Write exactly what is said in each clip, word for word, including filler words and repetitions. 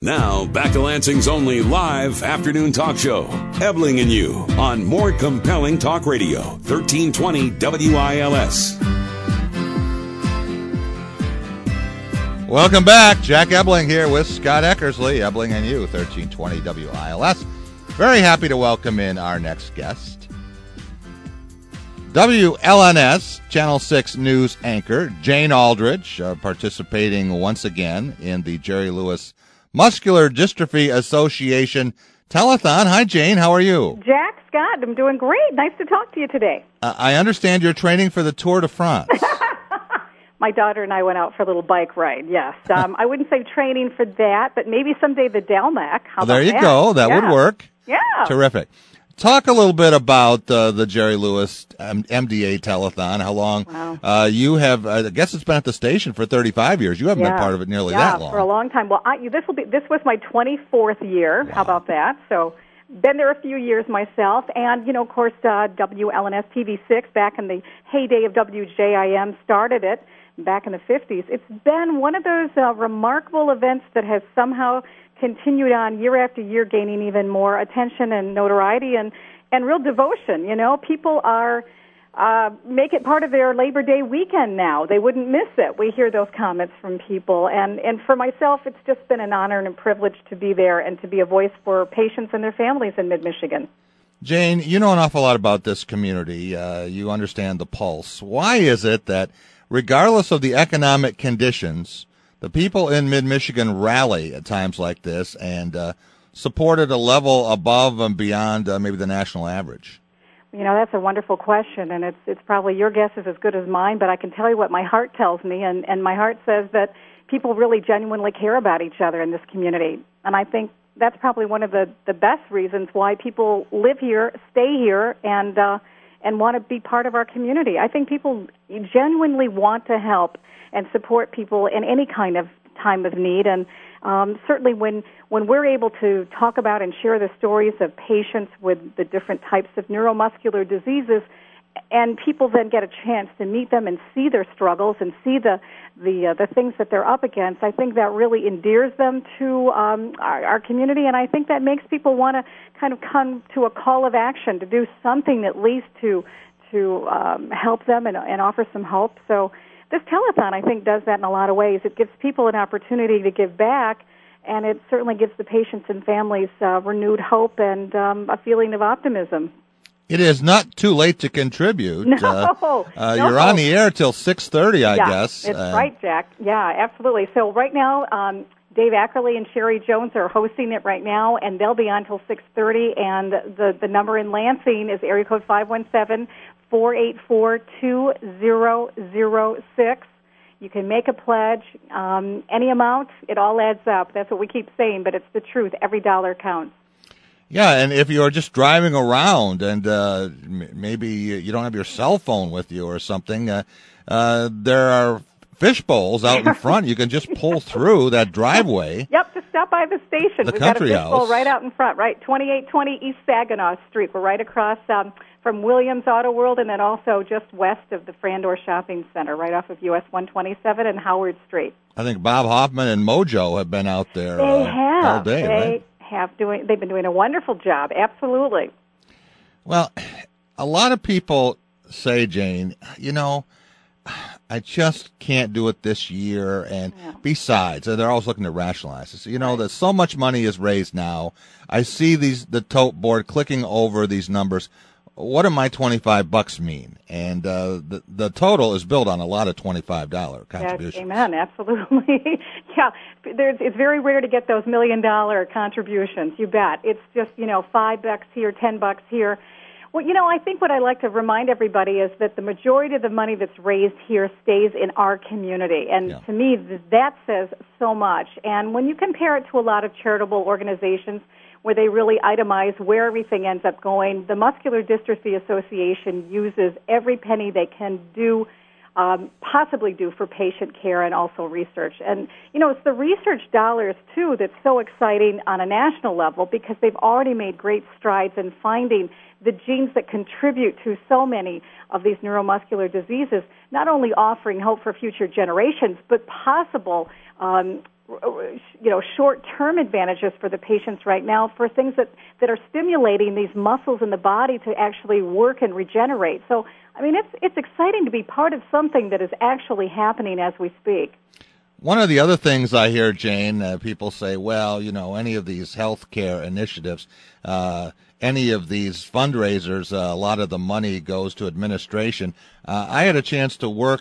Now, back to Lansing's only live afternoon talk show, Ebling and You, on More Compelling Talk Radio, thirteen twenty W I L S. Welcome back. Jack Ebling here with Scott Eckersley, Ebling and You, thirteen twenty W I L S. Very happy to welcome in our next guest, W L N S Channel six News anchor Jane Aldridge, uh, participating once again in the Jerry Lewis Muscular Dystrophy Association Telethon. Hi, Jane. How are you? Jack, Scott, I'm doing great. Nice to talk to you today. Uh, I understand you're training for the Tour de France. My daughter and I went out for a little bike ride, yes. Um, I wouldn't say training for that, but maybe someday the Delmac. How well, there about you that? go. That yeah. would work. Yeah. Terrific. Talk a little bit about uh, the Jerry Lewis um, M D A Telethon. How long wow. uh, you have? Uh, I guess it's been at the station for thirty-five years. You haven't yeah. been part of it nearly yeah, that long. for a long time. Well, I, this will be. This was my twenty-fourth year. Wow. How about that? So, been there a few years myself, and you know, of course, uh, W L N S T V six back in the heyday of W J I M started it back in the fifties. It's been one of those uh, remarkable events that has somehow continued on year after year, gaining even more attention and notoriety and. And real devotion, you know. People are uh, make it part of their Labor Day weekend now. They wouldn't miss it. We hear those comments from people. And, and for myself, it's just been an honor and a privilege to be there and to be a voice for patients and their families in mid-Michigan. Jane, you know an awful lot about this community. Uh, you understand the pulse. Why is it that, regardless of the economic conditions, the people in mid-Michigan rally at times like this and uh, support at a level above and beyond uh, maybe the national average? You know, that's a wonderful question, and it's it's probably your guess is as good as mine, but I can tell you what my heart tells me, and, and my heart says that people really genuinely care about each other in this community. And I think that's probably one of the, the best reasons why people live here, stay here, and uh, and want to be part of our community. I think people genuinely want to help and support people in any kind of time of need, and um, certainly when, when we're able to talk about and share the stories of patients with the different types of neuromuscular diseases, and people then get a chance to meet them and see their struggles and see the the uh, the things that they're up against, I think that really endears them to um, our, our community, and I think that makes people want to kind of come to a call of action to do something at least to to um, help them and, and offer some hope. So this telethon, I think, does that in a lot of ways. It gives people an opportunity to give back, and it certainly gives the patients and families uh, renewed hope and um, a feeling of optimism. It is not too late to contribute. No, uh, uh, no. You're on the air till six thirty, I yeah, guess. It's uh, right, Jack. Yeah, absolutely. So right now, um, Dave Ackerley and Sherry Jones are hosting it right now, and they'll be on till six thirty, and the, the number in Lansing is area code five one seven, four eight four, two zero zero six. You can make a pledge, um, any amount. It all adds up. That's what we keep saying, but it's the truth. Every dollar counts. Yeah, and if you're just driving around and uh, m- maybe you don't have your cell phone with you or something, uh, uh, there are fish bowls out in front. You can just pull through that driveway. Yep, just stop by the station. The We've country got a fish bowl house. right out in front, right? twenty-eight twenty East Saginaw Street. We're right across um, from Williams Auto World, and then also just west of the Frandor Shopping Center, right off of U S one twenty-seven and Howard Street. I think Bob Hoffman and Mojo have been out there They uh, have. all day, they right? have doing. They've been doing a wonderful job. Absolutely. Well, a lot of people say, Jane, you know, I just can't do it this year. And Yeah. besides, they're always looking to rationalize this. You know, that so much money is raised now. I see these the tote board clicking over these numbers. What do my twenty-five bucks mean? And uh, the the total is built on a lot of twenty-five dollar contributions. Yes, amen. Absolutely. yeah, there's, it's very rare to get those million dollar contributions. You bet. It's just you know five bucks here, ten bucks here. Well, you know, I think what I like to remind everybody is that the majority of the money that's raised here stays in our community. And Yeah. to me, th- that says so much. And when you compare it to a lot of charitable organizations where they really itemize where everything ends up going, the Muscular Dystrophy Association uses every penny they can do, um, possibly do for patient care and also research. And, you know, it's the research dollars, too, that's so exciting on a national level because they've already made great strides in finding the genes that contribute to so many of these neuromuscular diseases, not only offering hope for future generations, but possible um, you know, short-term advantages for the patients right now for things that, that are stimulating these muscles in the body to actually work and regenerate. So, I mean, it's it's exciting to be part of something that is actually happening as we speak. One of the other things I hear, Jane, uh, people say, well, you know, any of these healthcare initiatives, uh, any of these fundraisers, uh, a lot of the money goes to administration. Uh, I had a chance to work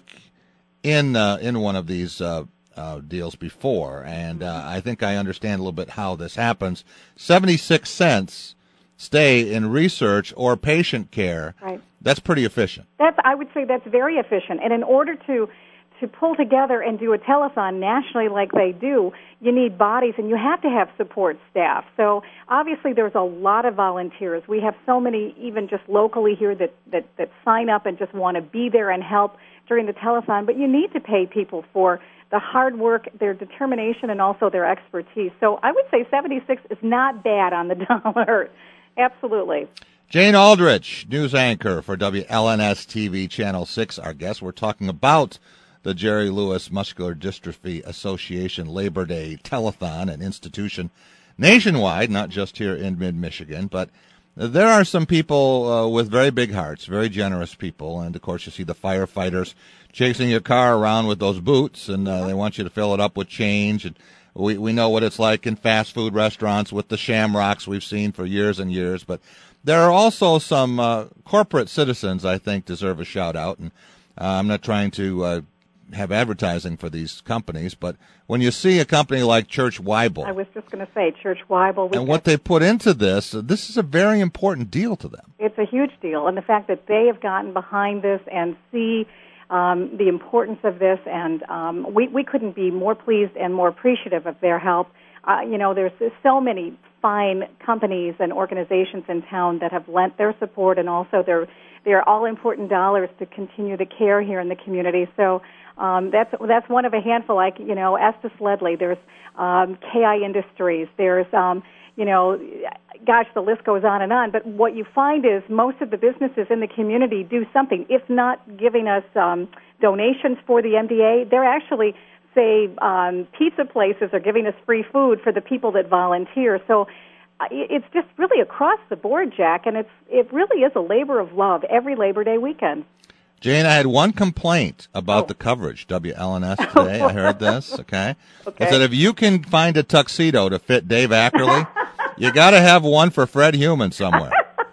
in uh, in one of these uh, uh, deals before, and uh, I think I understand a little bit how this happens. seventy-six cents stay in research or patient care. Right. That's pretty efficient. That's I would say that's very efficient. And in order to to pull together and do a telethon nationally like they do, you need bodies and you have to have support staff. So obviously there's a lot of volunteers. We have so many even just locally here that, that, that sign up and just want to be there and help during the telethon. But you need to pay people for the hard work, their determination, and also their expertise. So I would say seventy-six is not bad on the dollar. Absolutely. Jane Aldrich, news anchor for W L N S T V Channel six, our guest. We're talking about the Jerry Lewis Muscular Dystrophy Association Labor Day Telethon, an institution nationwide, not just here in mid-Michigan. But there are some people uh, with very big hearts, very generous people. And, of course, you see the firefighters chasing your car around with those boots, and uh, they want you to fill it up with change. And we, we know what it's like in fast food restaurants with the shamrocks we've seen for years and years. But there are also some uh, corporate citizens I think deserve a shout-out. And uh, I'm not trying to uh, have advertising for these companies, but when you see a company like Church Weibel, I was just going to say Church Weibel, and what they put into this, this is a very important deal to them. It's a huge deal, and the fact that they have gotten behind this and see um, the importance of this, and um, we we couldn't be more pleased and more appreciative of their help. Uh, you know, there's, there's so many fine companies and organizations in town that have lent their support, and also their their all important dollars to continue the care here in the community. So. Um, that's that's one of a handful. Like you know, Estes Ledley. There's um, K I Industries. There's um, you know, gosh, the list goes on and on. But what you find is most of the businesses in the community do something. If not giving us um, donations for the M D A, they're actually say um, pizza places are giving us free food for the people that volunteer. So uh, it's just really across the board, Jack, and it's it really is a labor of love every Labor Day weekend. Jane, I had one complaint about oh. the coverage, W L N S today. I heard this, okay? okay? I said, if you can find a tuxedo to fit Dave Ackerley, you got to have one for Fred Heumann somewhere.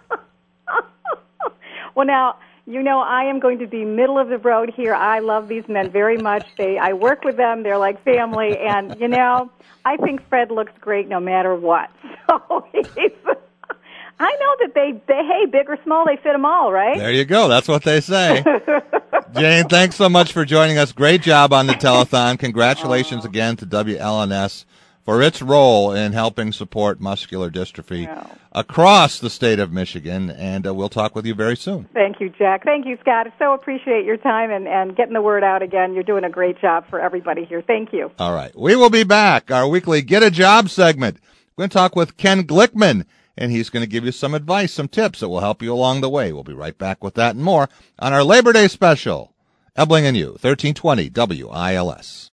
Well, now, you know, I am going to be middle of the road here. I love these men very much. They, I work with them. They're like family. And, you know, I think Fred looks great no matter what. So he's... I know that they, they, hey, big or small, they fit them all, right? There you go. That's what they say. Jane, thanks so much for joining us. Great job on the telethon. Congratulations oh. again to W L N S for its role in helping support muscular dystrophy no. across the state of Michigan. And uh, we'll talk with you very soon. Thank you, Jack. Thank you, Scott. I so appreciate your time and, and getting the word out again. You're doing a great job for everybody here. Thank you. All right. We will be back. Our weekly Get a Job segment. We're going to talk with Ken Glickman, and he's going to give you some advice, some tips that will help you along the way. We'll be right back with that and more on our Labor Day special. Ebling and You, thirteen twenty W I L S.